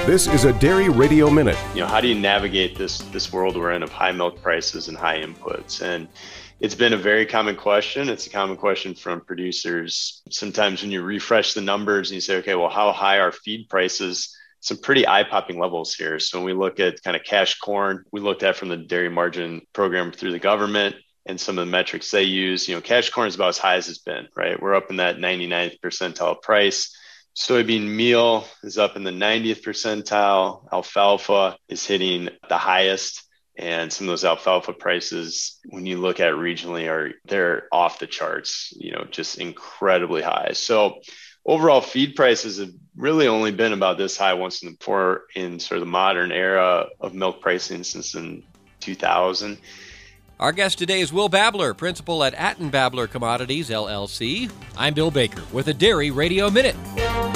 This is a Dairy Radio Minute. How do you navigate this world we're in of high milk prices and high inputs? And it's been a very common question. It's a common question from producers. Sometimes when you refresh the numbers and you say, okay, well, how high are feed prices? Some pretty eye-popping levels here. So when we look at kind of cash corn, we looked at from the dairy margin program through the government and some of the metrics they use, cash corn is about as high as it's been, right? We're up in that 99th percentile price. Soybean meal is up in the 90th percentile. Alfalfa is hitting the highest. And some of those alfalfa prices, when you look at regionally, they're off the charts, just incredibly high. So overall feed prices have really only been about this high once before in sort of the modern era of milk pricing since in 2000. Our guest today is Will Babler, principal at Atten Babler Commodities, LLC. I'm Bill Baker with a Dairy Radio Minute.